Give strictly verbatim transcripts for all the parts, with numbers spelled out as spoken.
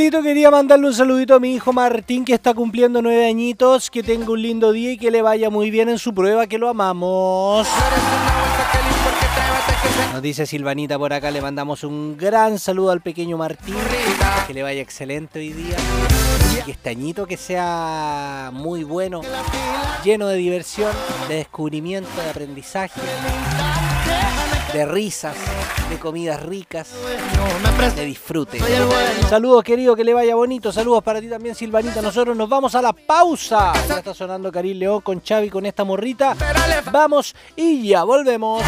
Carlito, quería mandarle un saludito a mi hijo Martín, que está cumpliendo nueve añitos. Que tenga un lindo día y que le vaya muy bien en su prueba, que lo amamos. Nos dice Silvanita por acá, le mandamos un gran saludo al pequeño Martín. Que le vaya excelente hoy día. Que este añito que sea muy bueno, lleno de diversión, de descubrimiento, de aprendizaje, de risas, de comidas ricas, de disfrute. Saludos, querido, que le vaya bonito. Saludos para ti también, Silvanita. Nosotros nos vamos a la pausa. Ya está sonando Karim León con Xavi, con esta morrita. Vamos y ya volvemos.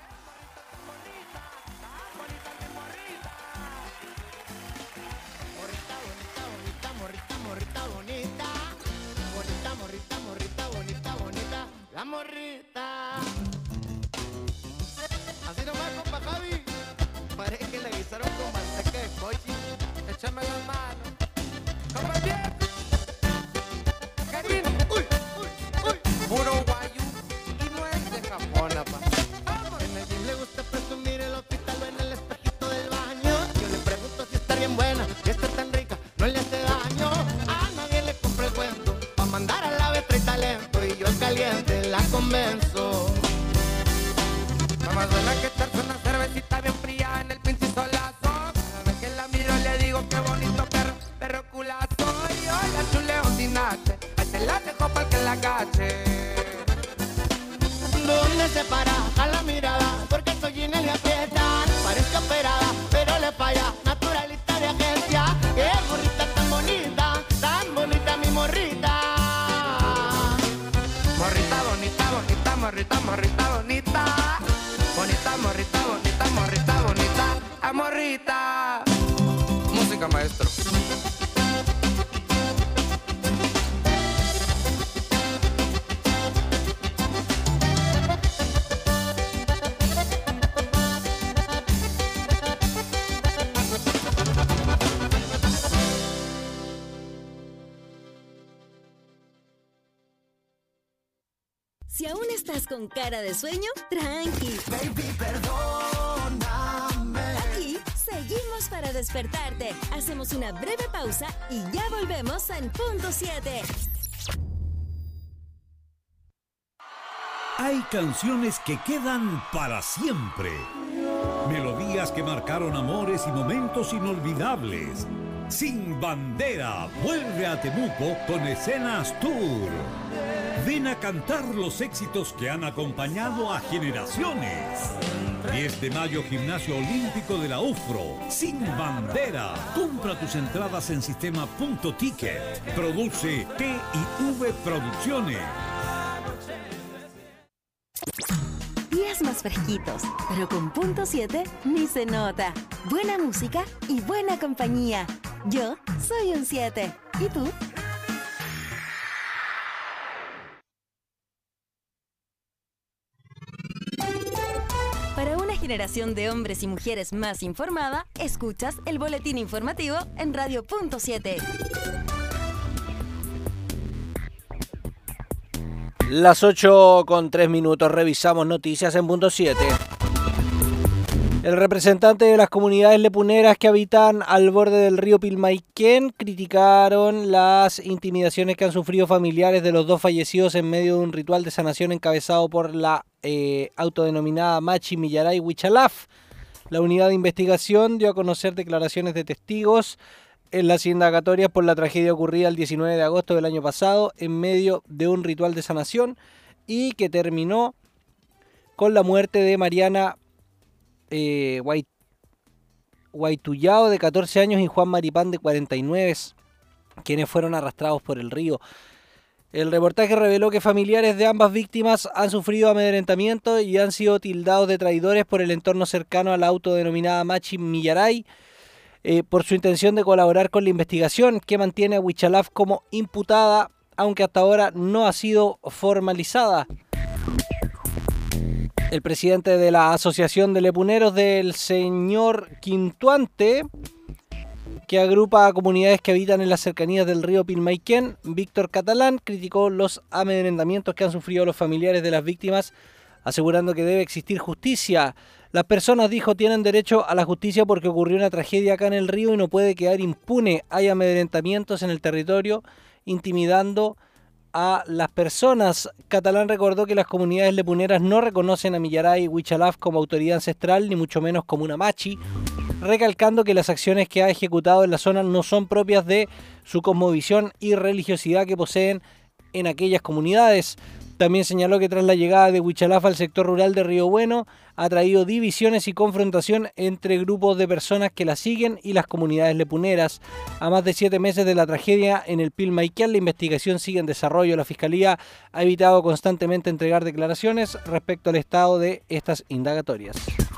Échame las manos, como bien, Karim, uy, uy, uy, puro guayu y no es de Japón, apa. En el gym le gusta presumir el hospital o en el espejito del baño. Yo le pregunto si está bien buena, si está tan rica, no le hace daño. A nadie le compra el cuento, pa' mandar a la vez trae talento y yo el caliente la convenzo. No más buena que echarse una cervecita bien fría en el pinche solazo. Qué bonito perro, perro culazo. Y hoy la chuleo sin H, ahí te la dejo pa'l que la cache. ¿Dónde se para a la mirada? Porque soy en el gapieta. Parezco operada, pero le falla. Naturalista de agencia. Qué morrita tan bonita, tan bonita mi morrita. Morrita bonita, bonita, morrita, morrita bonita. Bonita, morrita, bonita, morrita, bonita. A morrita. Música, maestro. Si aún estás con cara de sueño, tranqui. Baby, perdóname. Aquí seguimos para despertarte. Hacemos una breve pausa y ya volvemos en punto siete. Hay canciones que quedan para siempre. Melodías que marcaron amores y momentos inolvidables. Sin Bandera vuelve a Temuco con Escenas Tour. Ven a cantar los éxitos que han acompañado a generaciones. diez de mayo, Gimnasio Olímpico de la UFRO. Sin Bandera. Compra tus entradas en sistema punto ticket. Produce T y V Producciones. Días más fresquitos, pero con punto siete ni se nota. Buena música y buena compañía. Yo soy un siete. ¿Y tú? Para una generación de hombres y mujeres más informada, escuchas el boletín informativo en Radio Punto siete. Las ocho con tres minutos, revisamos noticias en punto siete. El representante de las comunidades lepuneras que habitan al borde del río Pilmaiquén criticaron las intimidaciones que han sufrido familiares de los dos fallecidos en medio de un ritual de sanación encabezado por la eh, autodenominada Machi Millaray Huichalaf. La unidad de investigación dio a conocer declaraciones de testigos en las indagatorias por la tragedia ocurrida el diecinueve de agosto del año pasado en medio de un ritual de sanación y que terminó con la muerte de Mariana eh, Guaitullao de catorce años y Juan Maripán de cuarenta y nueve, quienes fueron arrastrados por el río. El reportaje reveló que familiares de ambas víctimas han sufrido amedrentamiento y han sido tildados de traidores por el entorno cercano a la autodenominada Machi Millaray, Eh, por su intención de colaborar con la investigación que mantiene a Huichalaf como imputada, aunque hasta ahora no ha sido formalizada. El presidente de la Asociación de Lepuneros del señor Quintuante, que agrupa a comunidades que habitan en las cercanías del río Pilmaiquén, Víctor Catalán, criticó los amedrentamientos que han sufrido los familiares de las víctimas, asegurando que debe existir justicia. Las personas, dijo, tienen derecho a la justicia porque ocurrió una tragedia acá en el río y no puede quedar impune. Hay amedrentamientos en el territorio intimidando a las personas. Catalán recordó que las comunidades lepuneras no reconocen a Millaray y Huichalaf como autoridad ancestral, ni mucho menos como una machi, recalcando que las acciones que ha ejecutado en la zona no son propias de su cosmovisión y religiosidad que poseen en aquellas comunidades. También señaló que tras la llegada de Huichalaf al sector rural de Río Bueno, ha traído divisiones y confrontación entre grupos de personas que la siguen y las comunidades lepuneras. A más de siete meses de la tragedia en el Pilmaiquén, la investigación sigue en desarrollo. La Fiscalía ha evitado constantemente entregar declaraciones respecto al estado de estas indagatorias.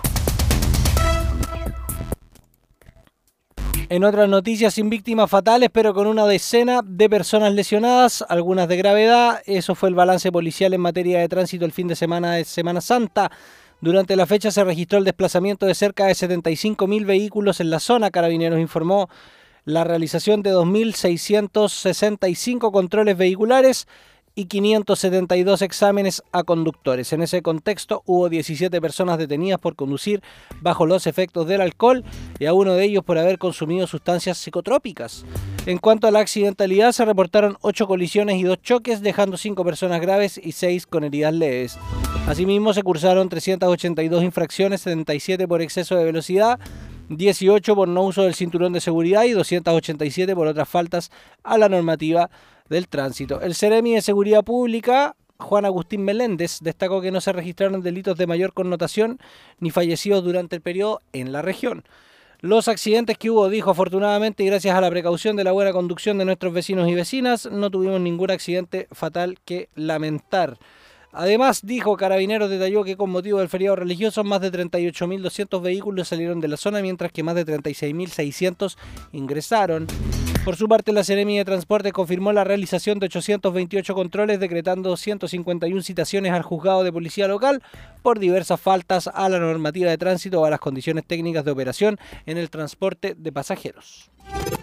En otras noticias, sin víctimas fatales, pero con una decena de personas lesionadas, algunas de gravedad. Eso fue el balance policial en materia de tránsito el fin de semana de Semana Santa. Durante la fecha se registró el desplazamiento de cerca de setenta y cinco mil vehículos en la zona. Carabineros informó la realización de dos mil seiscientos sesenta y cinco controles vehiculares y quinientos setenta y dos exámenes a conductores. En ese contexto hubo diecisiete personas detenidas por conducir bajo los efectos del alcohol y a uno de ellos por haber consumido sustancias psicotrópicas. En cuanto a la accidentalidad, se reportaron ocho colisiones y dos choques, dejando cinco personas graves y seis con heridas leves. Asimismo, se cursaron trescientas ochenta y dos infracciones, setenta y siete por exceso de velocidad, dieciocho por no uso del cinturón de seguridad y doscientas ochenta y siete por otras faltas a la normativa del tránsito. El Seremi de Seguridad Pública, Juan Agustín Meléndez, destacó que no se registraron delitos de mayor connotación ni fallecidos durante el periodo en la región. Los accidentes que hubo, dijo, afortunadamente y gracias a la precaución de la buena conducción de nuestros vecinos y vecinas, no tuvimos ningún accidente fatal que lamentar. Además, dijo, Carabineros detalló que con motivo del feriado religioso más de treinta y ocho mil doscientos vehículos salieron de la zona, mientras que más de treinta y seis mil seiscientos ingresaron. Por su parte, la Seremi de Transportes confirmó la realización de ochocientos veintiocho controles, decretando ciento cincuenta y una citaciones al juzgado de policía local por diversas faltas a la normativa de tránsito o a las condiciones técnicas de operación en el transporte de pasajeros.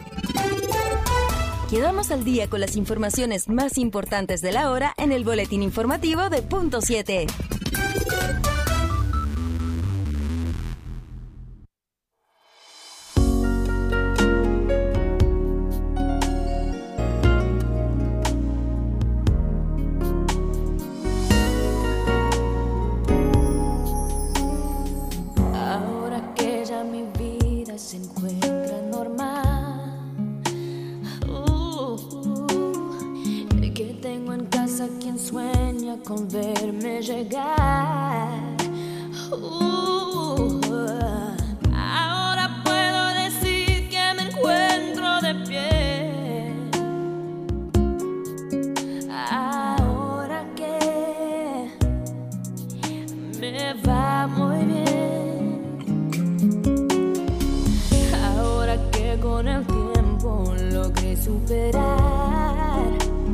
Quedamos al día con las informaciones más importantes de la hora en el boletín informativo de Punto siete. Ahora que ya mi vida se encuentra normal, uh, uh, que tengo en casa quien sueña con verme llegar. Uh, ahora puedo decir que me encuentro de pie. Ahora que me va muy bien. Ahora que con el tiempo logré superar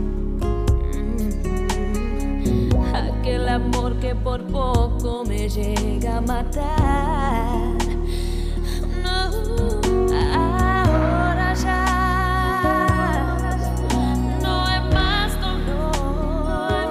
mm, aquel amor que por poco me llega a matar. No, ahora ya no hay más dolor.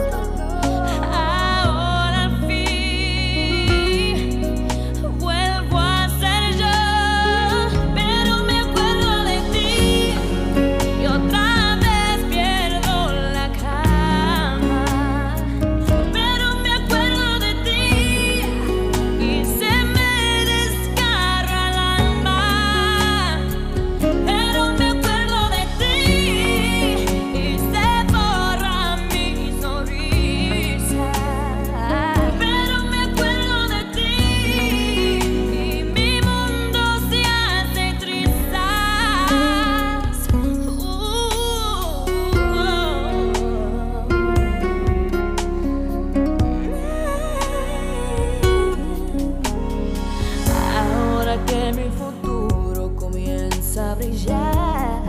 Ahora al fin vuelvo a ser yo, pero me acuerdo de ti y otra vez pierdo la calma. Pero me acuerdo de ti y se me desgarra el alma. Pero me acuerdo de ti y se borra mi sonrisa. Pero me acuerdo de ti y mi mundo se hace trizas. Ahora que mi futuro comienza a brillar,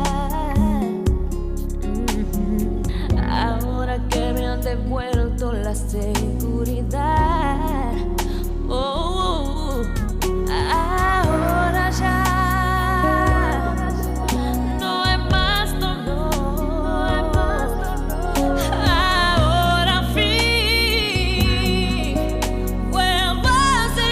mm, ahora que me han devuelto la seguridad, oh, ahora ya no hay más dolor. Ahora al fin vuelvo a ser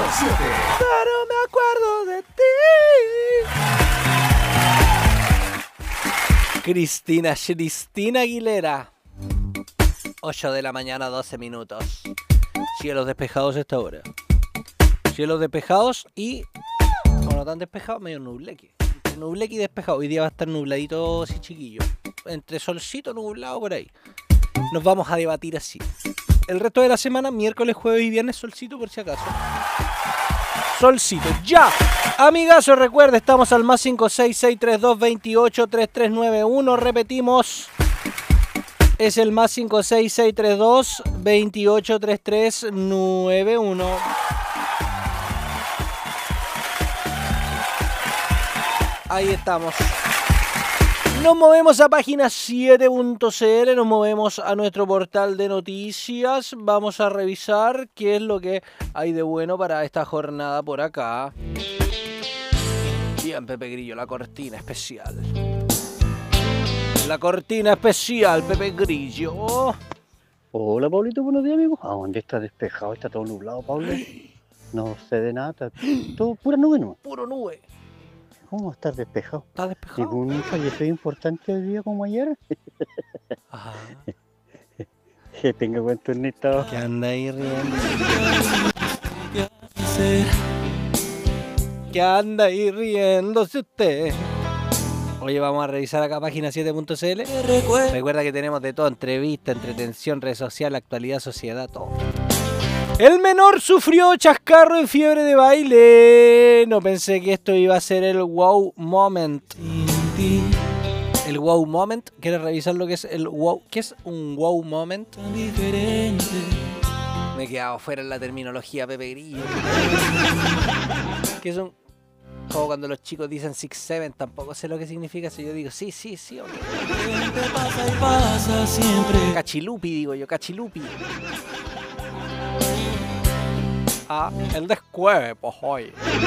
siete. Pero me acuerdo de ti. Cristina, Cristina Aguilera. ocho de la mañana, doce minutos. Cielos despejados a esta hora. Cielos despejados y... o no tan despejados, medio nubleque. Entre nubleque y despejado. Hoy día va a estar nubladito así chiquillo. Entre solcito, nublado por ahí. Nos vamos a debatir así. El resto de la semana, miércoles, jueves y viernes, solcito por si acaso. Solcito, ya. Amigazo, recuerda, estamos al más cinco seis seis tres dos veintiocho treinta y tres noventa y uno. Repetimos. Es el más cinco seis seis tres dos veintiocho treinta y tres noventa y uno. Ahí estamos. Nos movemos a página siete punto c l, nos movemos a nuestro portal de noticias. Vamos a revisar qué es lo que hay de bueno para esta jornada por acá. Bien, Pepe Grillo, la cortina especial. La cortina especial, Pepe Grillo. Hola, Pablito, buenos días, amigo. ¿A dónde está despejado? Está todo nublado, Pablo. No sé de nada, está todo pura nube, ¿no? Puro nube. ¿Cómo va a estar despejado? ¿Está despejado? ¿Ningún fallecimiento importante el día como ayer? Ajá. Que tenga buen turnito. ¿Qué anda ahí riendo? ¿Qué anda ahí riéndose usted? Oye, vamos a revisar acá página siete punto c l. Recuerda que tenemos de todo: entrevista, entretención, red social, actualidad, sociedad, todo. El menor sufrió chascarro en fiebre de baile. No pensé que esto iba a ser el wow moment. El wow moment. ¿Quieres revisar lo que es el wow? ¿Qué es un wow moment? Me he quedado fuera en la terminología, Pepe Grillo. ¿Qué es un...? Como cuando los chicos dicen six seven, tampoco sé lo que significa eso. Yo digo, sí, sí, sí. Okay. Cachilupi, digo yo, cachilupi. Ah, el descueve, pues hoy.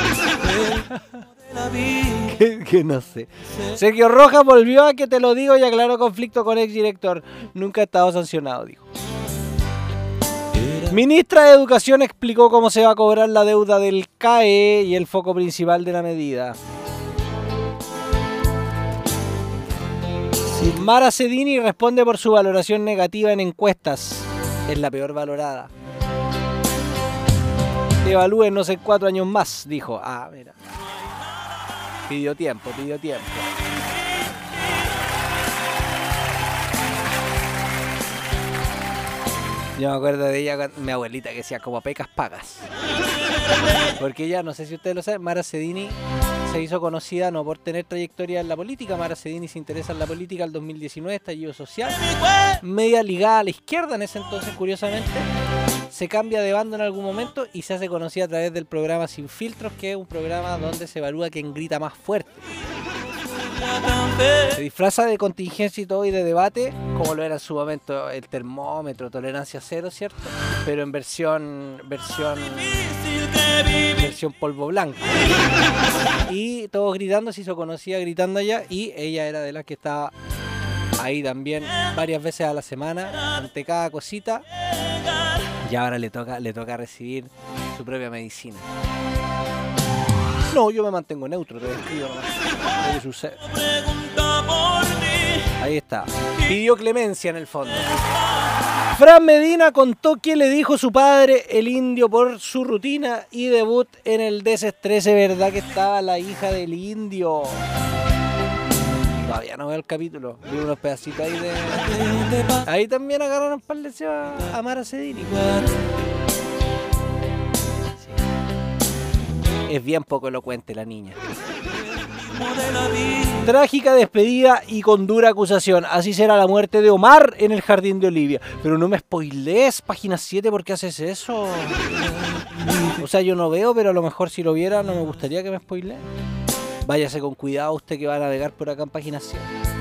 que, que no sé. Sergio Rojas volvió a que te lo digo y aclaró conflicto con ex director. Nunca ha estado sancionado, dijo. Ministra de Educación explicó cómo se va a cobrar la deuda del C A E y el foco principal de la medida. Mara Cedini responde por su valoración negativa en encuestas. Es la peor valorada. Evalúennos en cuatro años más, dijo. Ah, mira. Pidió tiempo, pidió tiempo. Yo me acuerdo de ella, mi abuelita, que decía como pecas pagas. Porque ella, no sé si ustedes lo saben, Mara Cedini se hizo conocida no por tener trayectoria en la política. Mara Cedini se interesa en la política el dos mil diecinueve, estallido social. Media ligada a la izquierda en ese entonces, curiosamente. Se cambia de bando en algún momento y se hace conocida a través del programa Sin Filtros, que es un programa donde se evalúa quién grita más fuerte. Se disfraza de contingencia y todo y de debate, como lo era en su momento el termómetro, tolerancia cero, ¿cierto? Pero en versión versión versión polvo blanco. Y todos gritando, se hizo conocida gritando allá, y ella era de las que estaba ahí también varias veces a la semana, ante cada cosita. Y ahora le toca, le toca recibir su propia medicina. No, yo me mantengo neutro, te describo nomás lo que sucede. Ahí está. Pidió clemencia en el fondo. Fran Medina contó qué le dijo su padre, el indio, por su rutina y debut en el Desestrese. ¿Verdad que estaba la hija del indio? Todavía no veo el capítulo. Vi unos pedacitos ahí de... Ahí también agarraron un par de cebas a Mara Cedini. Es bien poco elocuente la niña. Trágica despedida y con dura acusación. Así será la muerte de Omar en el Jardín de Olivia. Pero no me spoilees, página siete, ¿por qué haces eso? O sea, yo no veo, pero a lo mejor si lo viera no me gustaría que me spoilee. Váyase con cuidado usted que va a navegar por acá en página siete.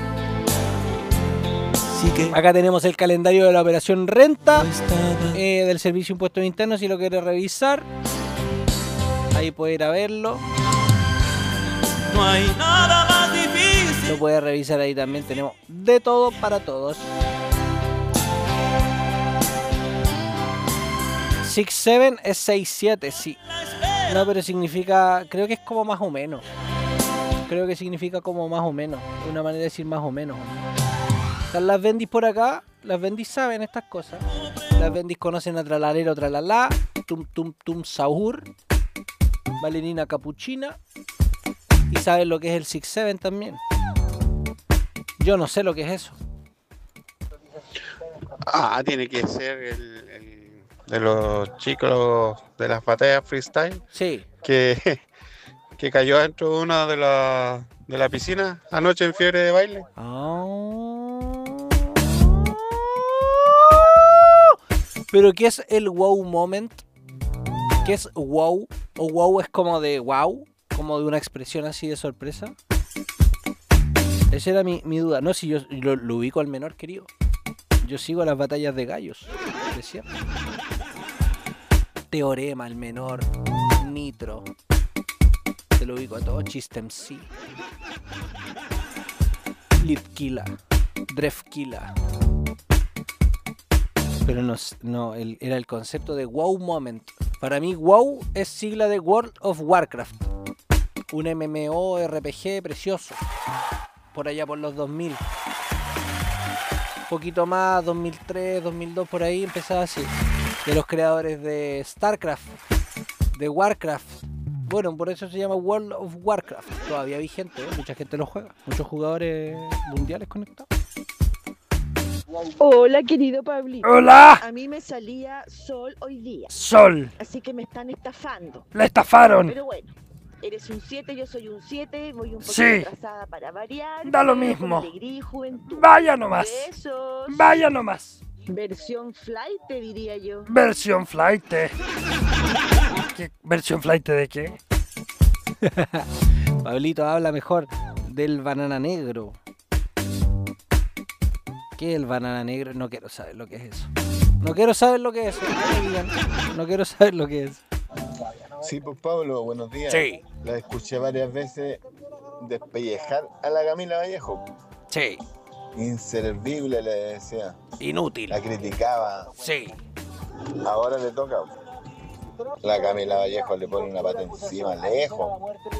Acá tenemos el calendario de la operación Renta eh, del Servicio de Impuestos Internos, si lo quiere revisar. Ahí puede ir a verlo. No hay nada más difícil. Lo puede revisar ahí también. Tenemos de todo para todos. six seven es seis siete, sí. No, pero significa, creo que es como más o menos. Creo que significa como más o menos. Una manera de decir más o menos. Están las bendis por acá. Las bendis saben estas cosas. Las bendis conocen a Tralalero, Tralala, Tum Tum Tum Sahur, Valenina Capuchina. Y saben lo que es el six seven también. Yo no sé lo que es eso. Ah, tiene que ser el, el de los chicos de las batallas freestyle. Sí. Que, que cayó dentro de una de la, de la piscina anoche en fiebre de baile. Oh. Pero ¿qué es el wow moment? ¿Qué es wow? ¿O wow es como de wow? ¿Como de una expresión así de sorpresa? Esa era mi, mi duda. No, si yo lo, lo ubico al menor, querido. Yo sigo las batallas de gallos. ¿De cierto? Teorema, el menor. Nitro. Te lo ubico a todo. Chistem C. Litkila. Drefkila. Pero no, no el, era el concepto de wow moment. Para mí wow es sigla de World of Warcraft. Un M M O R P G precioso. Por allá por los dos mil. Un poquito más, dos mil tres, dos mil dos, por ahí empezaba así. De los creadores de StarCraft, de Warcraft. Bueno, por eso se llama World of Warcraft. Todavía vigente, ¿eh? Mucha gente lo juega. Muchos jugadores mundiales conectados. Hola, querido Pablito. ¡Hola! A mí me salía sol hoy día. ¡Sol! Así que me están estafando. ¡La estafaron! Pero bueno, eres un siete, yo soy un siete, voy un poquito Sí. atrasada para variar. Da lo pero mismo. con alegría y juventud. Vaya nomás. Besos. Vaya nomás. Versión flight, te diría yo. Versión flight. ¿Qué? ¿Versión flight de qué? Pablito habla mejor del banana negro. ¿Qué es el banana negro? No quiero saber lo que es eso. No quiero saber lo que es eso. No me digan. No quiero saber lo que es. Sí, pues Pablo, buenos días. Sí. La escuché varias veces despellejar a la Camila Vallejo. Sí. Inservible, le decía. Inútil. La criticaba. Sí. Ahora le toca. La Camila Vallejo le pone una pata encima, lejos.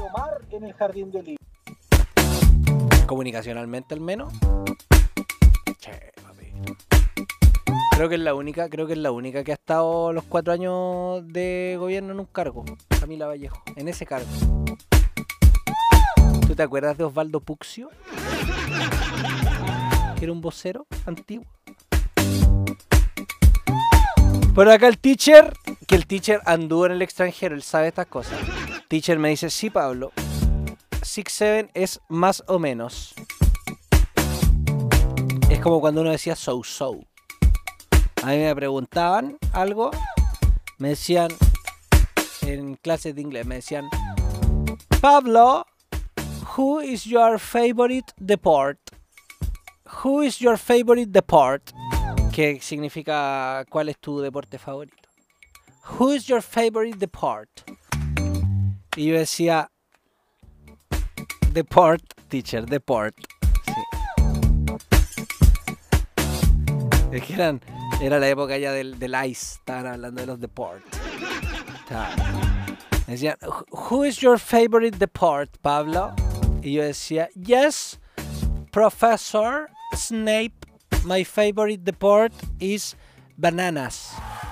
Comunicacionalmente al menos. Che, papi. Creo que es la única, creo que es la única que ha estado los cuatro años de gobierno en un cargo. Camila Vallejo, en ese cargo. ¿Tú te acuerdas de Osvaldo Puccio? Que era un vocero antiguo. Por acá el teacher, que el teacher anduvo en el extranjero, él sabe estas cosas. Teacher me dice, sí, Pablo, six seven es más o menos. Es como cuando uno decía so so. A mí me preguntaban algo, me decían en clases de inglés, me decían, Pablo, who is your favorite deport? Who is your favorite deport? Que significa ¿cuál es tu deporte favorito? Who is your favorite deport? Y yo decía deport, teacher, deport. Sí. Es que eran, era la época ya del, del ice, estaban hablando de los deportes. Me decían, who is your favorite deport, Pablo? Y yo decía, yes, Professor Snape, my favorite deport is bananas.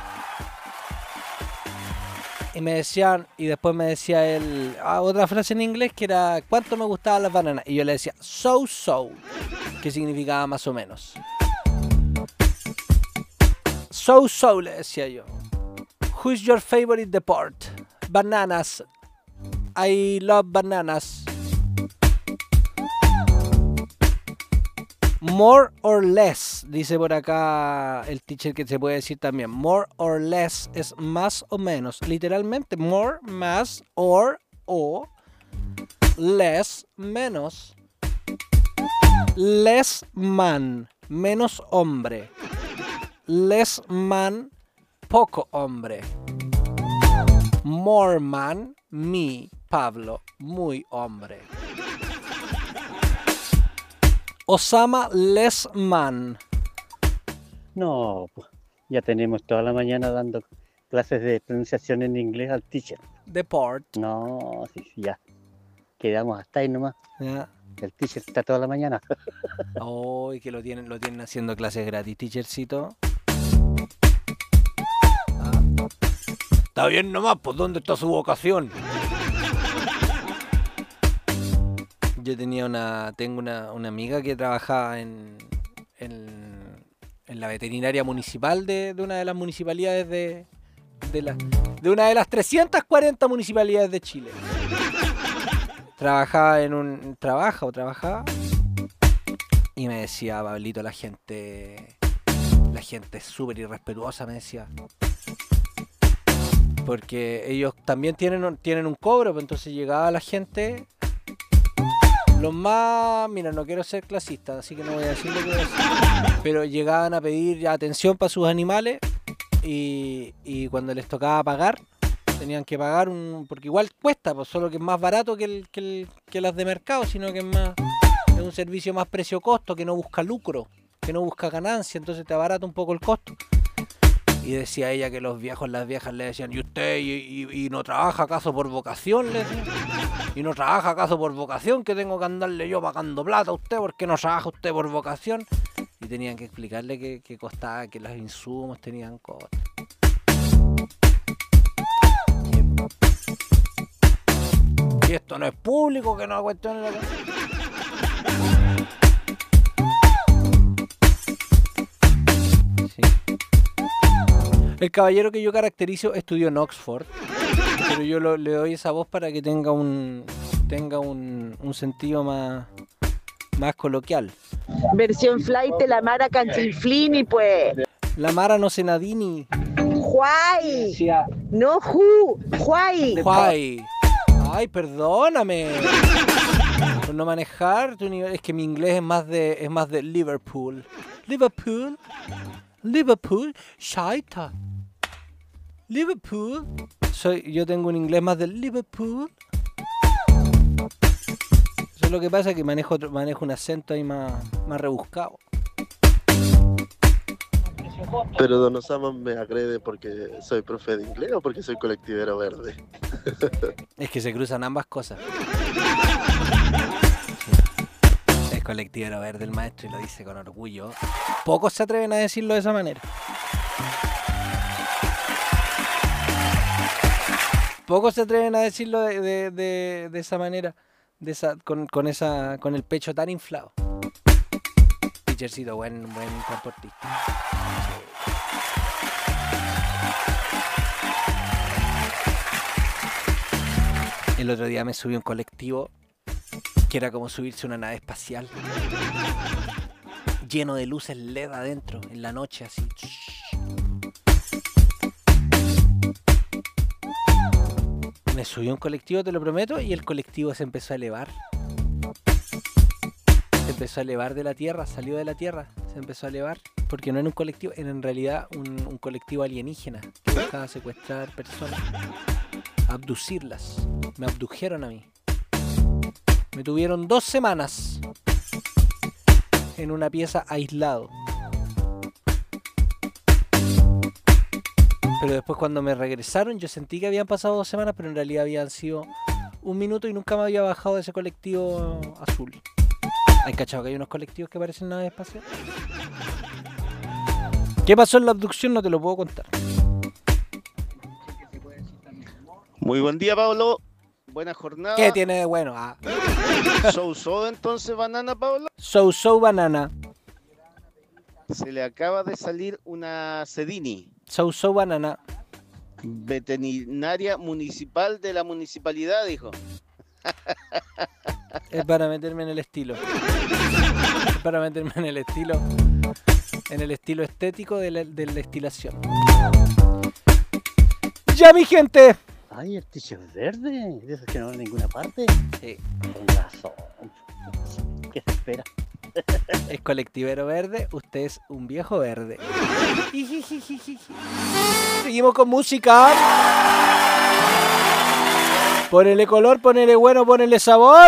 Y me decían, y después me decía él, ah, otra frase en inglés que era, ¿cuánto me gustaban las bananas? Y yo le decía, so so, que significaba más o menos. So so, le decía yo. Who is your favorite deport? Bananas. I love bananas. More or less, dice por acá el teacher, que se puede decir también. More or less es más o menos. Literalmente, more, más, or, o, less, menos. Less man, menos hombre. Less man, poco hombre. More man, me, Pablo, muy hombre. Osama less man. No, pues, ya tenemos toda la mañana dando clases de pronunciación en inglés al teacher. Deport. No, sí, sí, ya. Quedamos hasta ahí nomás. Ya. El teacher está toda la mañana. Oh, y que lo tienen, lo tienen haciendo clases gratis, teachercito. Ah. Está bien nomás, pues ¿dónde está su vocación? Yo tenía una, tengo una, una amiga que trabajaba en, en, en la veterinaria municipal de, de una de las municipalidades de, de, la, de una de las trescientas cuarenta municipalidades de Chile. Trabajaba en un, trabaja o trabajaba y me decía, Pablito, la gente, la gente es súper irrespetuosa, me decía. Porque ellos también tienen, tienen un cobro, pues entonces llegaba la gente... Los más... Mira, no quiero ser clasista, así que no voy a decir lo que voy a decir. Pero llegaban a pedir ya atención para sus animales y, y cuando les tocaba pagar, tenían que pagar un... Porque igual cuesta, pues solo que es más barato que, el, que, el, que las de mercado, sino que es más... Es un servicio más precio-costo, que no busca lucro, que no busca ganancia, entonces te abarata un poco el costo. Y decía ella que los viejos, las viejas le decían, ¿y usted y, y, y no trabaja acaso por vocación? Le decían. ¿Y no trabaja acaso por vocación? Que tengo que andarle yo pagando plata a usted porque no trabaja usted por vocación. Y tenían que explicarle que, que costaba, que los insumos tenían costo. Y esto no es público, que no cuestión la... Sí. El caballero que yo caracterizo estudió en Oxford, pero yo lo, le doy esa voz para que tenga un tenga un, un sentido más, más coloquial. Versión flight de la Mara Cantinflini, pues. La Mara no Senadini. Juay. No Ju. Juay. Juay. Ay, perdóname. Por no manejar tu nivel. Es que mi inglés es más de es más de Liverpool. Liverpool. Liverpool. Shaita. Liverpool. Soy, yo tengo un inglés más de Liverpool. Eso es lo que pasa, que manejo otro, manejo un acento ahí más, más rebuscado. Pero Don Osama me agrede porque soy profe de inglés o porque soy colectivero verde. Es que se cruzan ambas cosas. Es colectivero verde el maestro y lo dice con orgullo. Pocos se atreven a decirlo de esa manera. Pocos se atreven a decirlo de, de, de, de esa manera, de esa, con, con, esa, con el pecho tan inflado. Teachercito, buen, buen transportista. El otro día me subí a un colectivo que era como subirse a una nave espacial, lleno de luces L E D adentro, en la noche así. Me subí a un colectivo, te lo prometo, y el colectivo se empezó a elevar. Se empezó a elevar de la Tierra, salió de la Tierra, se empezó a elevar. Porque no era un colectivo, era en realidad un, un colectivo alienígena que buscaba secuestrar personas, abducirlas. Me abdujeron a mí. Me tuvieron dos semanas en una pieza aislado. Pero después cuando me regresaron yo sentí que habían pasado dos semanas, pero en realidad habían sido un minuto y nunca me había bajado de ese colectivo azul. ¿Hay cachado que hay unos colectivos que parecen naves espaciales? ¿Qué pasó en la abducción? No te lo puedo contar. Muy buen día, Pablo. Buena jornada. ¿Qué tiene de bueno? Ah. So so entonces banana, Pablo. So so banana. Se le acaba de salir una Cedini. So so banana. Veterinaria municipal de la municipalidad, dijo. Es para meterme en el estilo. Es para meterme en el estilo. En el estilo estético de la, de la destilación. ¡Ya, mi gente! Ay, el teacher verde. De esos que no van a ninguna parte. Sí. Con razón. ¿Qué se espera? Es colectivero verde, usted es un viejo verde. Seguimos con música. Ponele color, ponele bueno, ponele sabor.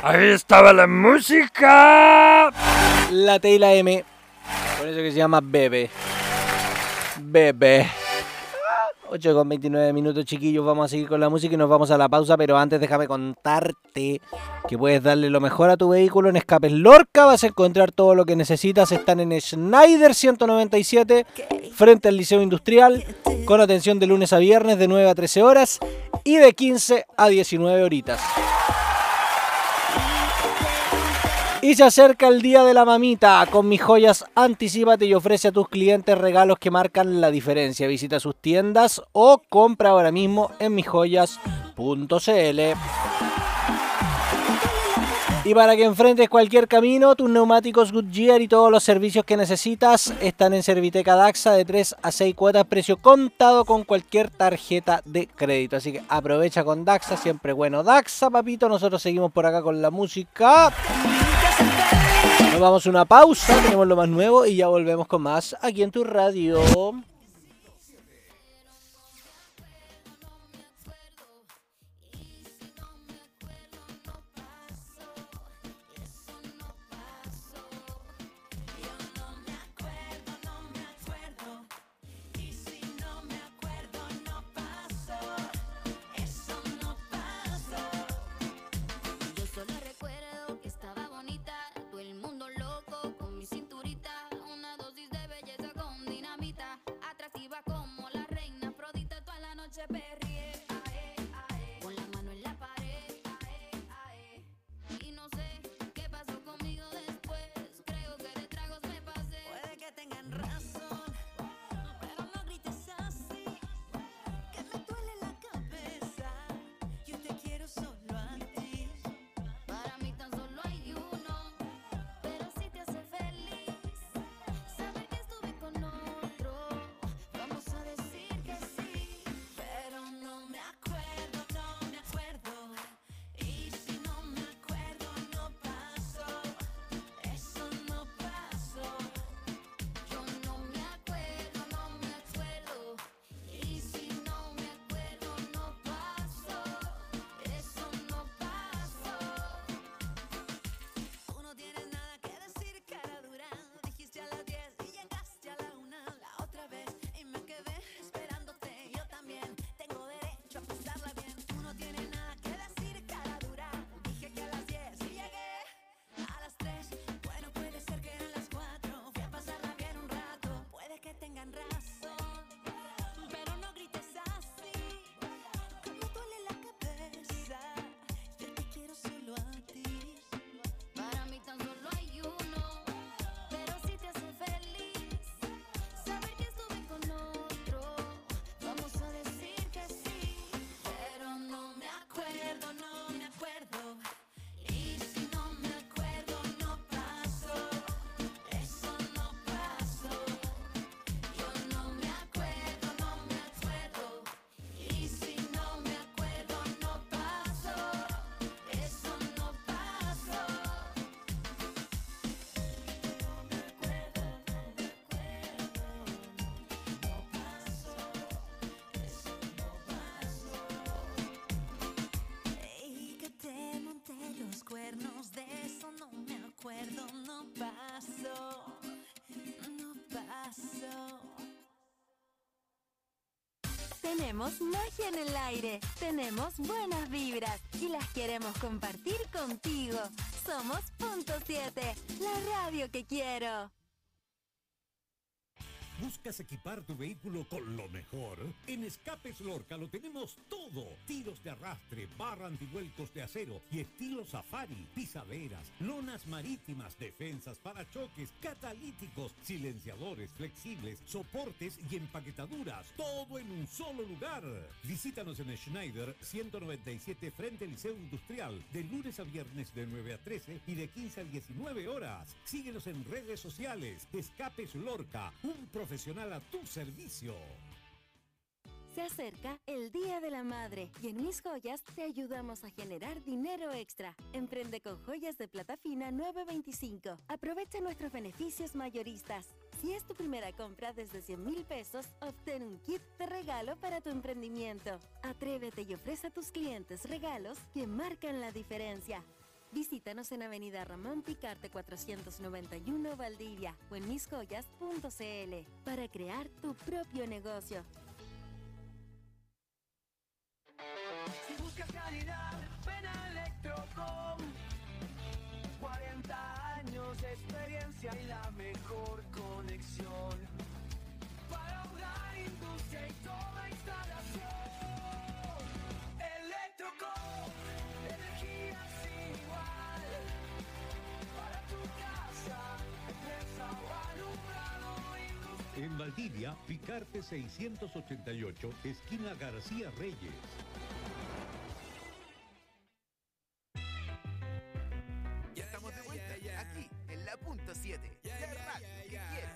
Ahí estaba la música. La T y la M. Por eso que se llama Bebe. Bebe. ocho con veintinueve minutos, chiquillos. Vamos a seguir con la música y nos vamos a la pausa. Pero antes déjame contarte que puedes darle lo mejor a tu vehículo en Escapes Lorca. Vas a encontrar todo lo que necesitas. Están en Schneider ciento noventa y siete, frente al Liceo Industrial, con atención de lunes a viernes de nueve a trece horas y de quince a diecinueve horitas. Y se acerca el Día de la Mamita. Con Mis Joyas, anticípate y ofrece a tus clientes regalos que marcan la diferencia. Visita sus tiendas o compra ahora mismo en mis joyas punto c l. Y para que enfrentes cualquier camino, tus neumáticos Goodyear y todos los servicios que necesitas están en Serviteca Daxa de tres a seis cuotas, precio contado con cualquier tarjeta de crédito. Así que aprovecha con Daxa, siempre bueno. Daxa, papito, nosotros seguimos por acá con la música. Nos vamos a una pausa, tenemos lo más nuevo y ya volvemos con más aquí en tu radio. Tenemos magia en el aire, tenemos buenas vibras y las queremos compartir contigo. Somos Punto siete, la radio que quiero. ¿Buscas equipar tu vehículo con lo mejor? En Escapes Lorca lo tenemos todo. Tiros de arrastre, barra antivuelcos de acero y estilo safari, pisaderas, lonas marítimas, defensas, parachoques, catalíticos, silenciadores flexibles, soportes y empaquetaduras. Todo en un solo lugar. Visítanos en Schneider ciento noventa y siete frente al Liceo Industrial, de lunes a viernes de nueve a trece y de quince a diecinueve horas. Síguenos en redes sociales. Escapes Lorca, un profesional a tu servicio. Se acerca el Día de la Madre y en Mis Joyas te ayudamos a generar dinero extra. Emprende con joyas de plata fina nueve veinticinco. Aprovecha nuestros beneficios mayoristas. Si es tu primera compra desde cien mil pesos, obtén un kit de regalo para tu emprendimiento. Atrévete y ofrece a tus clientes regalos que marcan la diferencia. Visítanos en Avenida Ramón Picarte cuatrocientos noventa y uno Valdivia o en mis joyas punto c l para crear tu propio negocio. Si buscas calidad, ven a Electrocom. cuarenta años de experiencia y la mejor conexión para hogar, industria y toda instalación. Electrocom, energía sin igual para tu casa, empresa o alumbrado industrial. En Valdivia, Picarte seiscientos ochenta y ocho, esquina García Reyes. Ya estamos de vuelta, aquí, en la punto siete, la radio que quieres.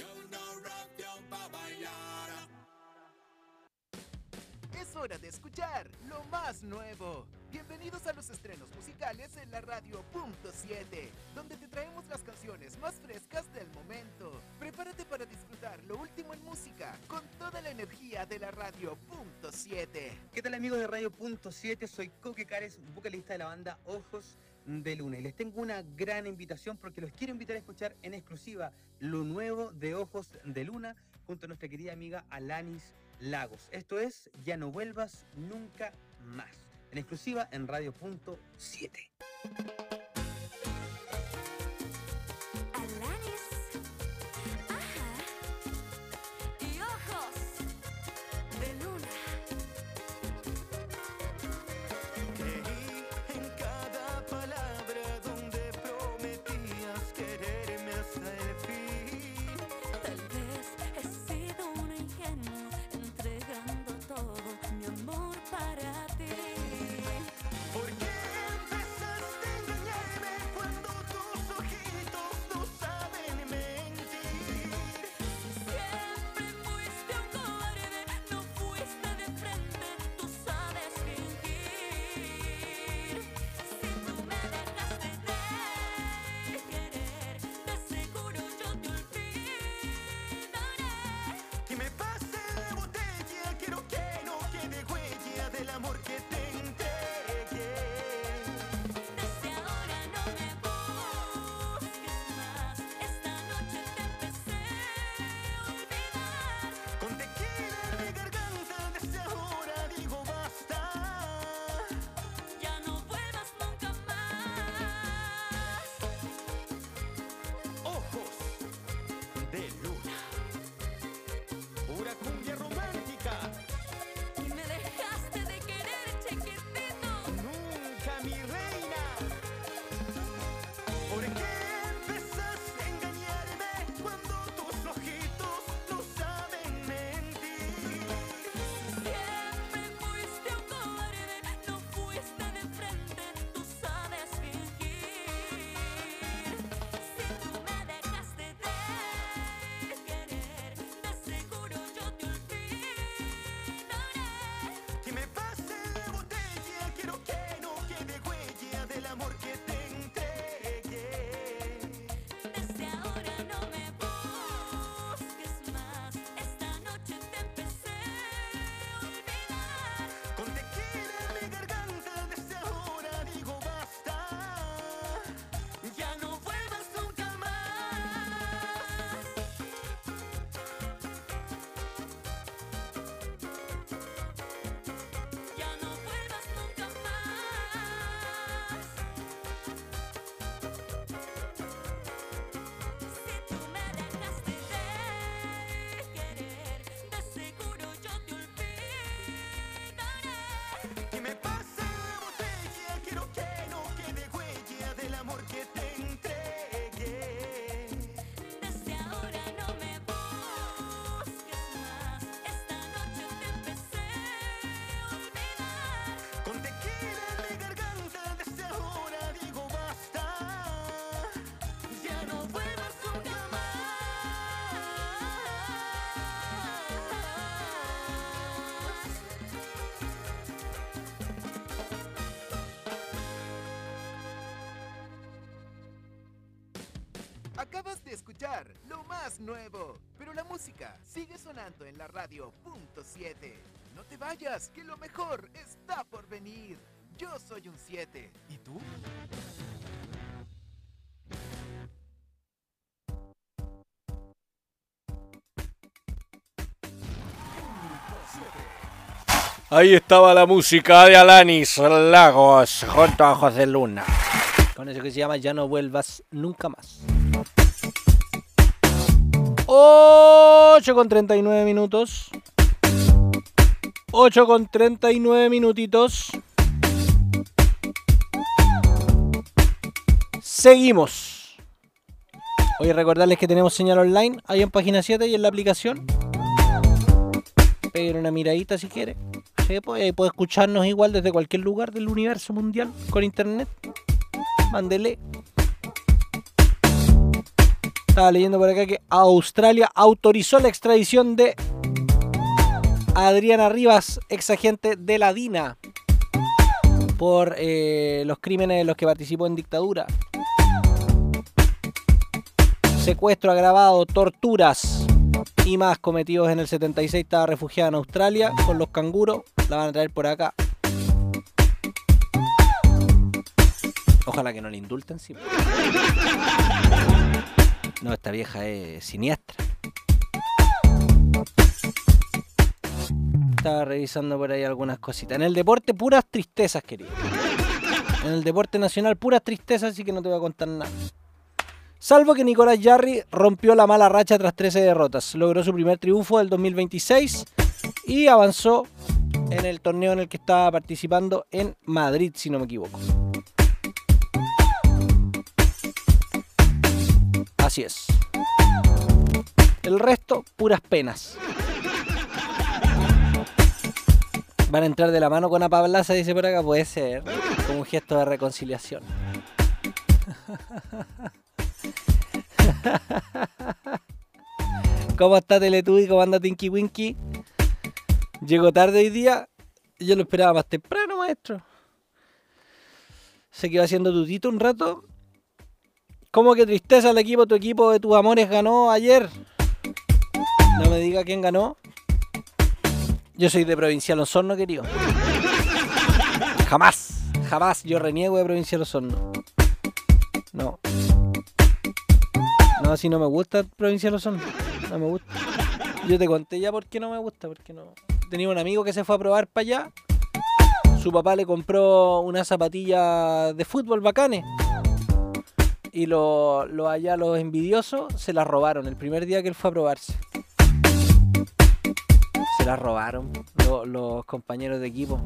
Es hora de escuchar lo más nuevo. Bienvenidos a los estrenos musicales en la radio punto siete, donde te traemos las canciones más frescas del momento. Prepárate para disfrutar lo último en música con toda la energía de la radio punto siete. ¿Qué tal, amigos de Radio punto siete? Soy Coque Cares, vocalista de la banda Ojos de Luna, y les tengo una gran invitación porque los quiero invitar a escuchar en exclusiva lo nuevo de Ojos de Luna junto a nuestra querida amiga Alanis Lagos. Esto es Ya no vuelvas nunca más, en exclusiva en Radio punto siete. Y Ojos de Luna. Creí en cada palabra donde prometías quererme hasta el fin. Tal vez he sido un ingenuo entregando todo mi amor para ti. ¿Por qué empezaste a engañarme cuando tus ojitos no saben mentir? Siempre fuiste un cobarde, no fuiste de frente, tú sabes fingir. Si tú me dejaste de querer, de seguro yo te olvidaré. Que me pase la botella, quiero que no quede huella del amor que te entregué. Desde ahora no me busques más, esta noche te empecé a olvidar. Con tequila en mi garganta, desde ahora digo basta. Ya no vuelvas nunca más. Ojos de Luna, pura cumbia romántica. Y me dejaste de querer, chiquitito. Nunca, mi reina. ¿Por qué empezaste a engañarme cuando tus ojitos no saben mentir? Siempre fuiste un cobarde, no fuiste de frente, tú sabes fingir. Si tú me dejaste de querer, de seguro yo te olvidaré. Que me pase la botella, quiero que no quede huella del amor que te entregué. Desde ahora no me busques más, esta noche te empecé a olvidar. Con tequila en mi garganta, desde ahora digo basta. Ya no vuelvas nunca más. Ya no vuelvas nunca más. Si tú me dejaste de querer, de seguro yo te olvidaré. Que me pase la botella, quiero que no quede huella del amor que te entregué. Desde ahora no me busques más, esta noche te empecé a olvidar. Con tequila en mi garganta, desde ahora digo basta. Ya no vuelvas nunca más. Acabas de escuchar lo más nuevo, pero la música sigue sonando en la radio punto siete. No te vayas, que lo mejor está por venir. Yo soy un siete. ¿Y tú? Ahí estaba la música de Alanis Lagos junto a Ojos de Luna. Con eso que se llama Ya no vuelvas nunca más. ocho con treinta y nueve minutos. ocho con treinta y nueve minutitos. Seguimos. Hoy recordarles que tenemos señal online ahí en página siete y en la aplicación. Peguen una miradita si quiere. Sí, pues, ahí puede escucharnos igual desde cualquier lugar del universo mundial con internet. Mándele. Estaba leyendo por acá que Australia autorizó la extradición de Adriana Rivas, ex agente de la DINA, por eh, los crímenes en los que participó en dictadura. Secuestro agravado, torturas y más cometidos en el setenta y seis. Estaba refugiada en Australia con los canguros. La van a traer por acá. Ojalá que no le indulten, sí. No, esta vieja es siniestra. Estaba revisando por ahí algunas cositas. En el deporte, puras tristezas, querido. En el deporte nacional, puras tristezas, así que no te voy a contar nada. Salvo que Nicolás Jarry rompió la mala racha tras trece derrotas. Logró su primer triunfo del dos mil veintiséis y avanzó en el torneo en el que estaba participando en Madrid, si no me equivoco. Así es. El resto, puras penas. Van a entrar de la mano con Apablaza, dice por acá. Puede ser, como un gesto de reconciliación. ¿Cómo está Teletubby? ¿Cómo anda Tinky Winky? Llegó tarde hoy día. Yo lo esperaba más temprano, maestro. Se quedó haciendo tutito un rato. ¿Cómo que tristeza el equipo? Tu equipo de tus amores ganó ayer. No me diga quién ganó. Yo soy de Provincial Osorno, querido. Jamás, jamás yo reniego de Provincial Osorno. No. No, si no me gusta Provincial Osorno. No me gusta. Yo te conté ya por qué no me gusta. Porque no. Tenía un amigo que se fue a probar para allá. Su papá le compró unas zapatillas de fútbol bacanes. Y lo, lo allá los envidiosos se las robaron el primer día que él fue a probarse. Se las robaron lo, los compañeros de equipo.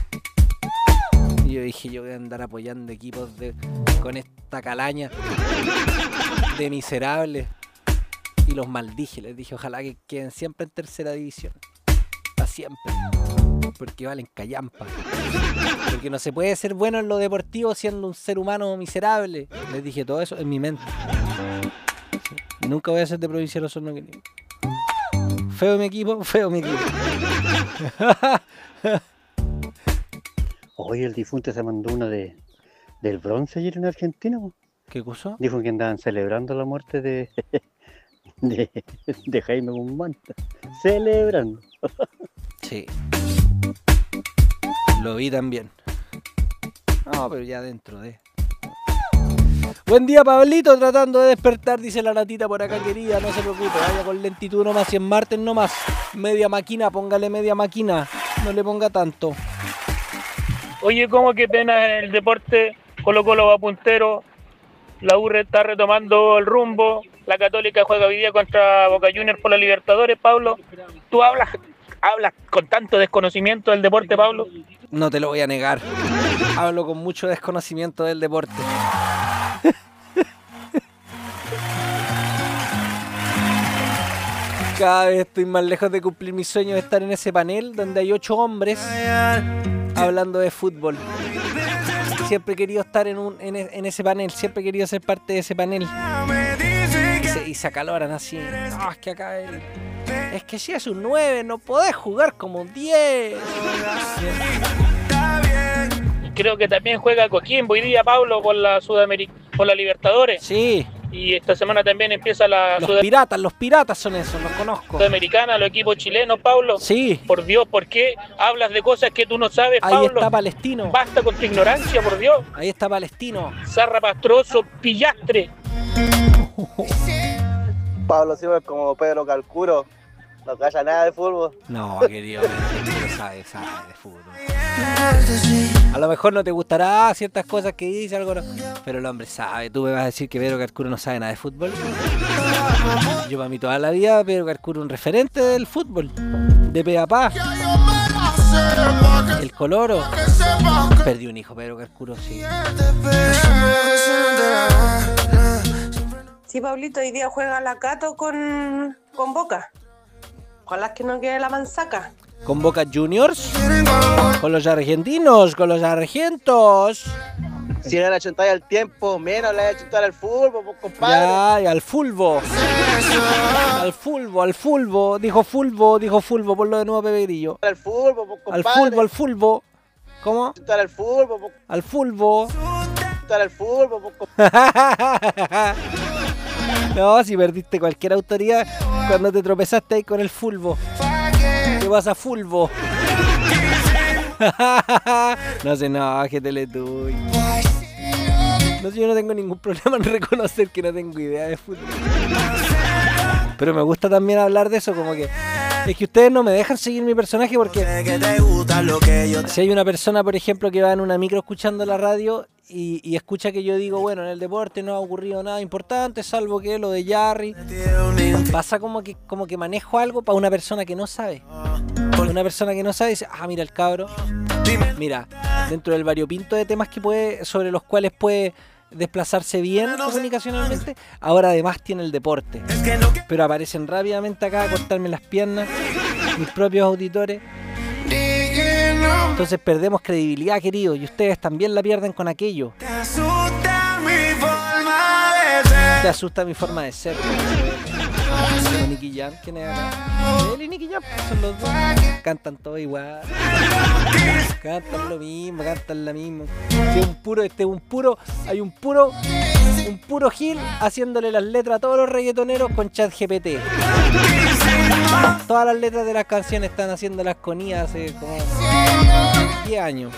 Y yo dije, yo voy a andar apoyando equipos de, con esta calaña de miserables. Y los maldije, les dije, ojalá que queden siempre en tercera división. Para siempre. Porque valen callampa. Porque no se puede ser bueno en lo deportivo siendo un ser humano miserable. Les dije todo eso en mi mente. Sí. Nunca voy a ser de Provincial Osorno, querido. Feo mi equipo, feo mi equipo. Oye, el difunto se mandó una de del bronce ayer en Argentina. ¿Qué cosa? Dijo que andaban celebrando la muerte de de, de Jaime Guzmán. Celebrando. Sí. Lo vi también. No, pero ya dentro de... Buen día, Pablito, tratando de despertar, dice la natita por acá, querida. No se preocupe, vaya con lentitud nomás y en martes nomás. Media máquina, póngale media máquina. No le ponga tanto. Oye, ¿cómo que pena en el deporte? Colo Colo va puntero. La U R está retomando el rumbo. La Católica juega hoy día contra Boca Juniors por la Libertadores, Pablo. ¿Tú hablas, hablas con tanto desconocimiento del deporte, Pablo? No te lo voy a negar. Hablo con mucho desconocimiento del deporte. Cada vez estoy más lejos de cumplir mi sueño de estar en ese panel donde hay ocho hombres hablando de fútbol. Siempre he querido estar en, un, en, en ese panel, siempre he querido ser parte de ese panel. Y se, y se acaloran así. No, es que acá el, es que si es un nueve, no podés jugar como un diez. Creo que también juega Coquimbo hoy día, Pablo, por la Sudamérica, por la Libertadores. Sí. Y esta semana también empieza la... Los Sudam- piratas, los piratas son esos, los conozco. Sudamericana, los equipos chilenos, Pablo. Sí. Por Dios, ¿por qué hablas de cosas que tú no sabes, Ahí Pablo? está Palestino. Basta con tu ignorancia, por Dios. Ahí está Palestino. Zarra Pastroso, pillastre. Pablo Silva es como Pedro Calcuro. No calla nada de fútbol. No, querido. sabe, sabe de fútbol. A lo mejor no te gustará ciertas cosas que dice, algo no, pero el hombre sabe. Tú me vas a decir que Pedro Carcuro no sabe nada de fútbol. Yo para mí toda la vida Pedro Carcuro un referente del fútbol. De pe a pa. El Coloro. Perdió un hijo Pedro Carcuro, sí. Sí, Pablito, hoy día juega la Cato con, con Boca. Ojalá que no quede la manzaca. Con Boca Juniors, con los argentinos, con los argentos. Si no le chuntáis al tiempo, menos le chuntar al fútbol, pues, compadre. Ya, y al fulbo. Al fulbo, al fulbo. Dijo fulbo, dijo fulbo, por lo de nuevo Pepe Grillo. Al fútbol, pues, Al compadre. fulbo, al fulbo. ¿Cómo? Chuntar al fútbol, pues, Al fulbo. chuntar al fútbol, pues, compadre. No, si perdiste cualquier autoridad cuando te tropezaste ahí con el fulbo. ¿Qué pasa, fulbo? No sé, no, que te le doy. No sé, yo no tengo ningún problema en reconocer que no tengo idea de fútbol. Pero me gusta también hablar de eso, como que es que ustedes no me dejan seguir mi personaje porque si hay una persona, por ejemplo, que va en una micro escuchando la radio y, y escucha que yo digo, bueno, en el deporte no ha ocurrido nada importante, salvo que lo de Jarry, pasa como que, como que manejo algo para una persona que no sabe. Una persona que no sabe dice, ah, mira el cabro, mira, dentro del variopinto de temas que puede, sobre los cuales puede desplazarse bien comunicacionalmente, ahora además tiene el deporte, pero aparecen rápidamente acá a cortarme las piernas mis propios auditores. Entonces perdemos credibilidad, querido, y ustedes también la pierden con aquello. Te asusta mi forma de ser. Te asusta mi forma de ser. Nicky Jam, ¿quién es acá? Él y Nicky Jam, son los dos. Cantan todo igual. Cantan lo mismo, cantan la misma. Sí, un puro, este un puro, hay un puro, un puro Gil haciéndole las letras a todos los reggaetoneros con ChatGPT. Todas las letras de las canciones están haciéndolas con I A hace como diez años.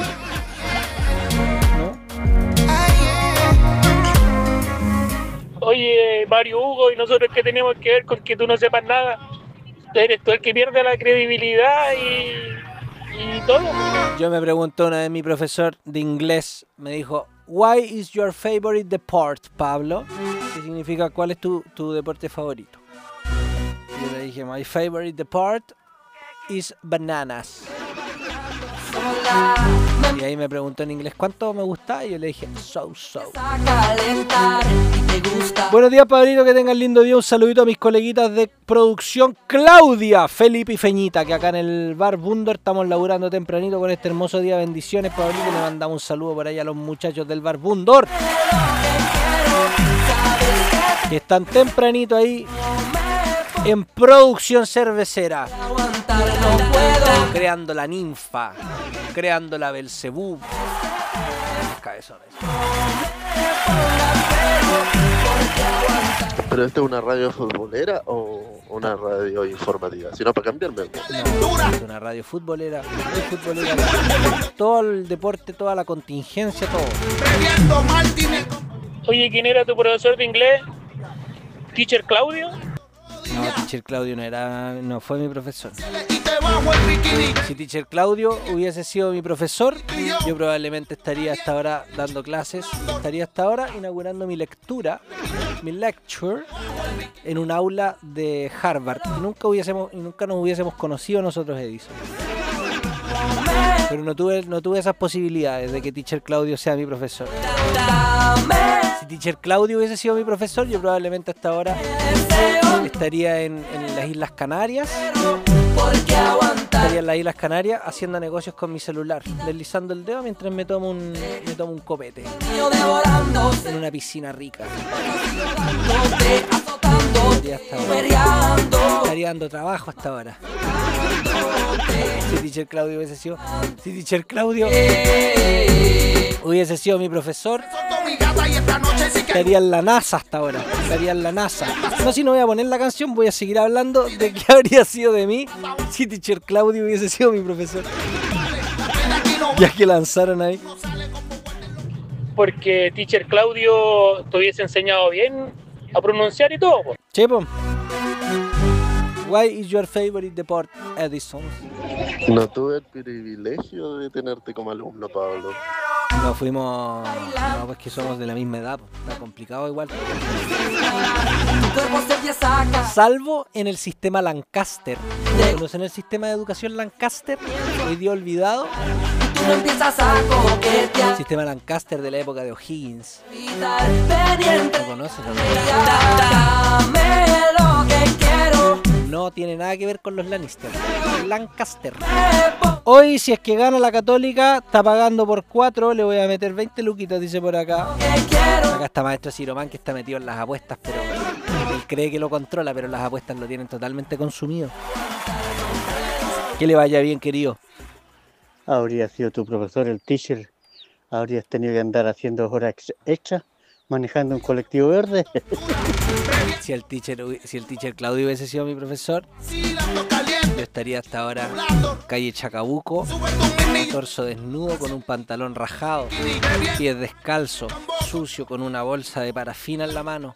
Oye, Mario Hugo, ¿y nosotros qué tenemos que ver con que tú no sepas nada? Eres tú el que pierde la credibilidad y, y todo. Yo me preguntó una vez mi profesor de inglés, me dijo, "Why is your favorite sport, Pablo?" ¿Qué significa cuál es tu, tu deporte favorito? Y yo le dije, "My favorite sport is bananas." Y ahí me preguntó en inglés cuánto me gusta y yo le dije so so. Buenos días, Pablito, que tengan lindo día. Un saludito a mis coleguitas de producción, Claudia, Felipe y Feñita, que acá en el bar Bundor estamos laburando tempranito con este hermoso día. Bendiciones, Pablito, le mandamos un saludo por ahí a los muchachos del bar Bundor, que están tempranito ahí en producción cervecera, creando la ninfa, creando la Belcebú. Cabezones. ¿Pero esta es una radio futbolera o una radio informativa? Si no, para cambiarme. No, es una radio futbolera, muy futbolera. Todo el deporte, toda la contingencia, todo. Oye, ¿quién era tu profesor de inglés? ¿Teacher Claudio? No, Teacher Claudio no era, no fue mi profesor. Si Teacher Claudio hubiese sido mi profesor, yo probablemente estaría hasta ahora dando clases, estaría hasta ahora inaugurando mi lectura, mi lecture, en un aula de Harvard. Y nunca hubiésemos, y nunca nos hubiésemos conocido nosotros, Edison. Pero no tuve, no tuve esas posibilidades de que Teacher Claudio sea mi profesor. Si Teacher Claudio hubiese sido mi profesor, yo probablemente hasta ahora estaría en, en las Islas Canarias. Estaría en las Islas Canarias haciendo negocios con mi celular, deslizando el dedo mientras me tomo un, me tomo un copete en una piscina rica. Estaría, hasta ahora. Estaría dando trabajo hasta ahora. Si Teacher Claudio hubiese sido, si Teacher Claudio hubiese sido mi profesor, estaría en la NASA hasta ahora. Estaría en la NASA. No, si no voy a poner la canción, voy a seguir hablando de qué habría sido de mí si Teacher Claudio hubiese sido mi profesor. Ya que lanzaron ahí. Porque Teacher Claudio te hubiese enseñado bien a pronunciar y todo. Chepo. Why is your favorite deport, Edison? No tuve el privilegio de tenerte como alumno, Pablo. No fuimos... No, pues que somos de la misma edad. Está complicado igual. Salvo en el sistema Lancaster. ¿Conocen el sistema de educación Lancaster? Hoy día olvidado. El sistema Lancaster de la época de O'Higgins. ¿Lo conocen? No tiene nada que ver con los Lannister. Lancaster. Hoy, si es que gana la Católica, está pagando por cuatro. Le voy a meter veinte luquitas, dice por acá. Acá está Maestro Ciromán, que está metido en las apuestas, pero él cree que lo controla, pero las apuestas lo tienen totalmente consumido. Que le vaya bien, querido. Habría sido tu profesor, el teacher. Habrías tenido que andar haciendo horas extras, manejando un colectivo verde. Si el teacher, si el teacher Claudio hubiese sido mi profesor, yo estaría hasta ahora calle Chacabuco, torso desnudo con un pantalón rajado, pies descalzo, sucio con una bolsa de parafina en la mano.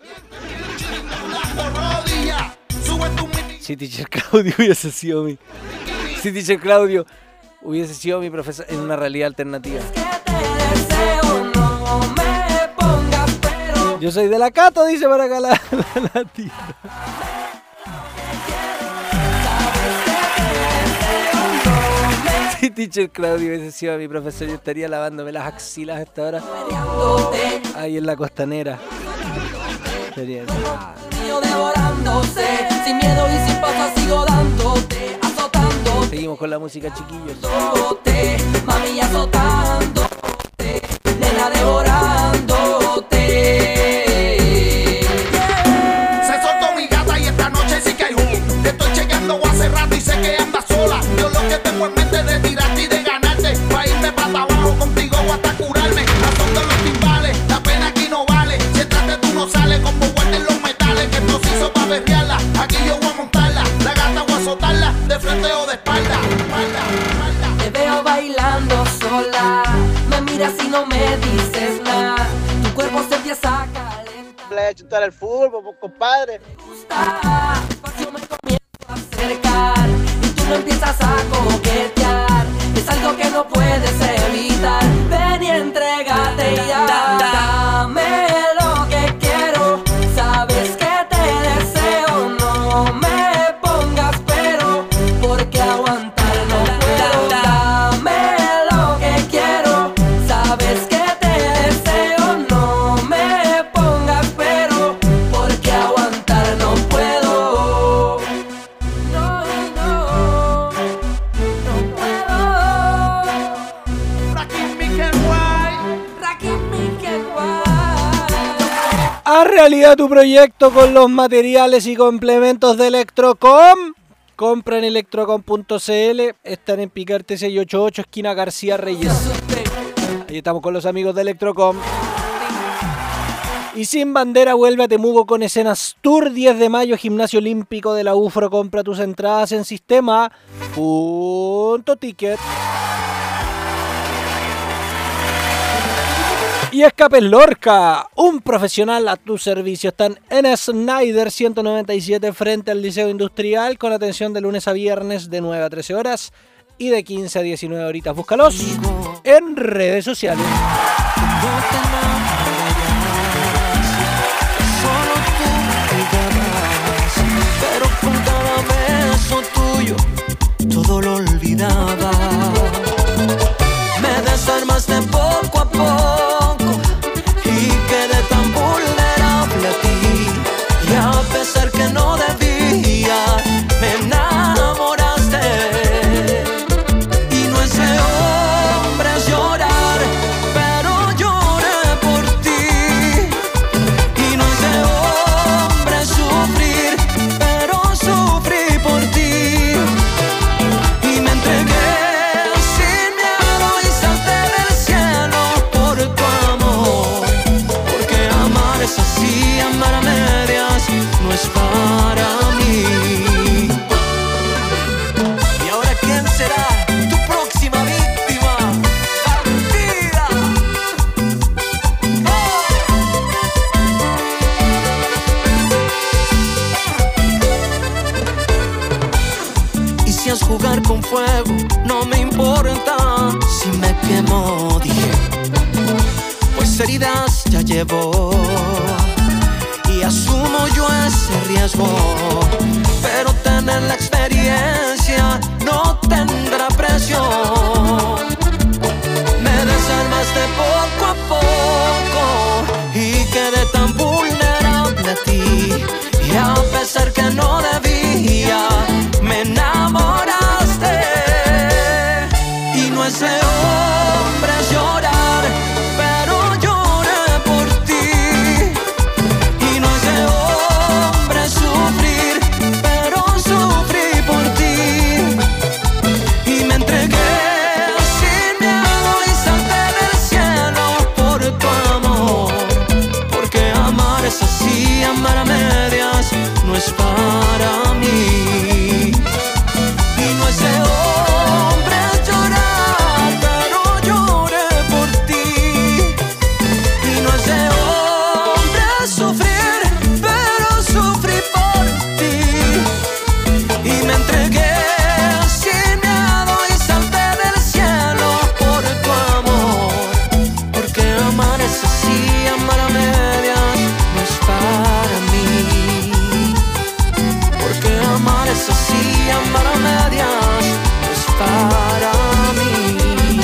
Si teacher Claudio hubiese sido mi, si teacher Claudio hubiese sido mi profesor en una realidad alternativa. Yo soy de la Cato, dice por acá la, la, la tía. Si teacher Claudio hubiese sido mi profesor, yo estaría lavándome las axilas a esta hora. Ahí en la costanera. Sería eso. Sin miedo y sin pausa sigo dándote, azotándote. Seguimos con la música, chiquillos. Mami, azotándote, nena, devorándote. Se soltó mi gata y esta noche sí que hay humo. Te estoy chequeando hace rato y sé que andas sola. Yo lo que tengo en mente es de tirarte y de ganarte. Pa' irme para abajo contigo o hasta curarme. Azoto los timbales, la pena aquí no vale. Si entraste tú no sales como guarden los metales. Que esto se hizo pa' berrearla. Aquí yo voy a montarla. La gata voy a azotarla de frente o de espalda. espalda, espalda. Te veo bailando sola. Me miras y no me dices nada. Tu cuerpo se empieza a calentar. Le he hecho chutar el fútbol, compadre. Yo me comienzo a acercar y tú me empiezas a coquetear. Es algo que no puedes evitar. Ven y entrégate ya. Dame lo que quiero. Sabes que te deseo. No me pongas pero, porque aguantar no puedo. Dame lo que quiero. Sabes que te deseo. No me pongas pero, porque aguantar no puedo. No, no, no puedo. Rakim Mikenway. Rakim Mikenway. A realidad tu proyecto con los materiales y complementos de Electrocom. Compra en electrocom punto c l. Están en Picarte seiscientos ochenta y ocho, esquina García Reyes. Ahí estamos con los amigos de Electrocom. Y Sin Bandera vuelve a Temuco con escenas Tour. Diez de mayo, Gimnasio Olímpico de la U F R O. Compra tus entradas en sistema punto ticket. Y Escapes Lorca, un profesional a tu servicio. Están en Snyder ciento noventa y siete frente al Liceo Industrial, con atención de lunes a viernes de nueve a trece horas y de quince a diecinueve horitas. Búscalos en redes sociales. Pero con cada beso tuyo todo lo olvidaba. Me desarmaste poco a poco y quedé tan vulnerable a ti. Y a pesar que no debía, me enamoraste. Y no es de hombres llorar, pero lloré jugar con fuego, no me importa si me quemo, dije. Pues heridas ya llevo y asumo yo ese riesgo, pero tener la experiencia no tendrá precio. Me desarmaste poco a poco y quedé tan vulnerable a ti, y a pesar que no debía, me enamoraste. Y no es de hombres llorar, pero lloré por ti. Y no es de hombres sufrir, pero sufrí por ti. Y me entregué sin miedo y salté del cielo por tu amor, porque amar es así, amar a medias no es para mí. Y no es de hombres llorar, pero lloré por ti. Y no es de hombres sufrir, pero sufrí por ti. Y me entregué sin miedo y salté del cielo por tu amor, porque amar es así, amar a medias no es para mí. Porque amar es así, amar a medias no es para mí.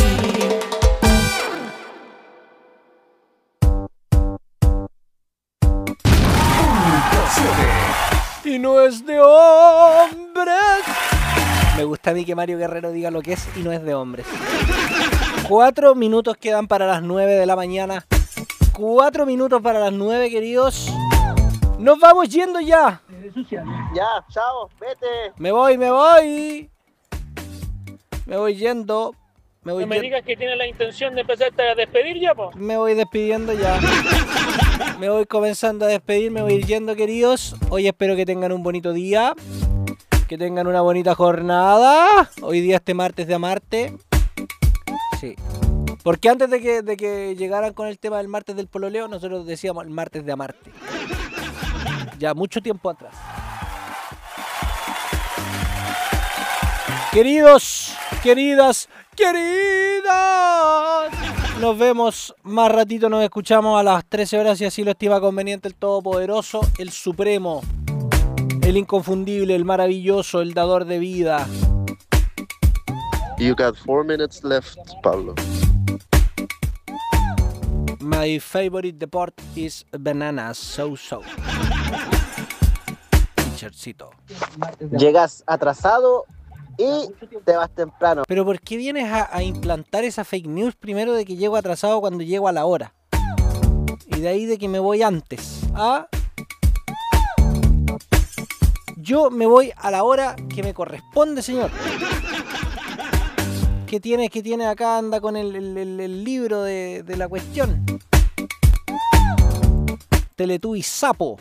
Y no es de hombres. Me gusta a mí que Mario Guerrero diga lo que es y no es de hombres. Cuatro minutos quedan para las nueve de la mañana. Cuatro minutos para las nueve, queridos. Nos vamos yendo ya. Ya, chao, vete. Me voy, me voy. Me voy yendo. Me voy No me yendo. digas que tienes la intención de empezarte a despedir ya, po. Me voy despidiendo ya. Me voy comenzando a despedir, me voy a ir yendo, queridos. Hoy espero que tengan un bonito día, que tengan una bonita jornada. Hoy día este martes de Amarte. Sí. Porque antes de que, de que llegaran con el tema del martes del pololeo, nosotros decíamos el martes de Amarte. Ya mucho tiempo atrás. Queridos, queridas, queridas, nos vemos más ratito, nos escuchamos a las trece horas si así lo estima conveniente el Todopoderoso, el Supremo, el Inconfundible, el Maravilloso, el Dador de Vida. You got four minutes left, Pablo. My favorite deport is bananas, so so. Teachercito. Llegas atrasado y te vas temprano. Pero ¿por qué vienes a, a implantar esa fake news primero de que llego atrasado cuando llego a la hora? Y de ahí de que me voy antes. ¿Ah? Yo me voy a la hora que me corresponde, señor. ¿Qué tiene, qué tiene acá? Anda con el, el, el, el libro de, de la cuestión. Teletubby sapo.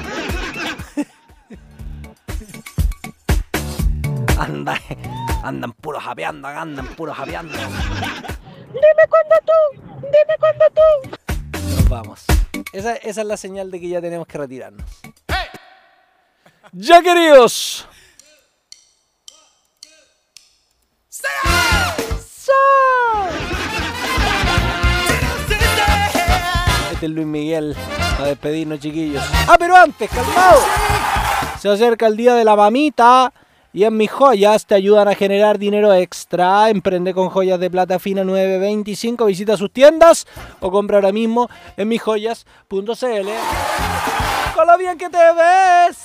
Anda, andan puros japeando, andan puros japeando. Dime cuándo tú, dime cuándo tú. Nos vamos. Esa, esa es la señal de que ya tenemos que retirarnos. Ya, queridos. Este es Luis Miguel a despedirnos, chiquillos. Ah, pero antes, calmado. Se acerca el día de la mamita. Y en Mis Joyas te ayudan a generar dinero extra. Emprende con joyas de plata fina nueve veinticinco. Visita sus tiendas o compra ahora mismo en mis joyas punto c l. ¡Con lo bien que te ves!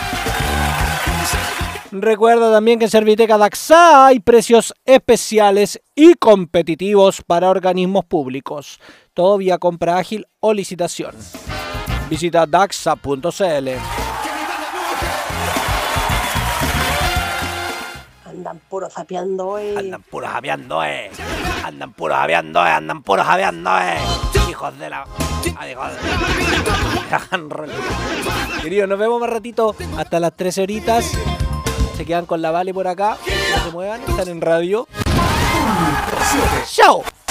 Recuerda también que en Serviteca Daxa hay precios especiales y competitivos para organismos públicos. Todo vía compra ágil o licitación. Visita daxa punto c l. Andan puro zapeando hoy. Andan puros japeando, eh. Andan puros japeando, eh. Andan puros japeando, eh. Hijos de la... Hijos de... Queridos, nos vemos más ratito. Hasta las trece horitas. Se quedan con la Vale por acá. No se muevan, están en radio. ¡Chao!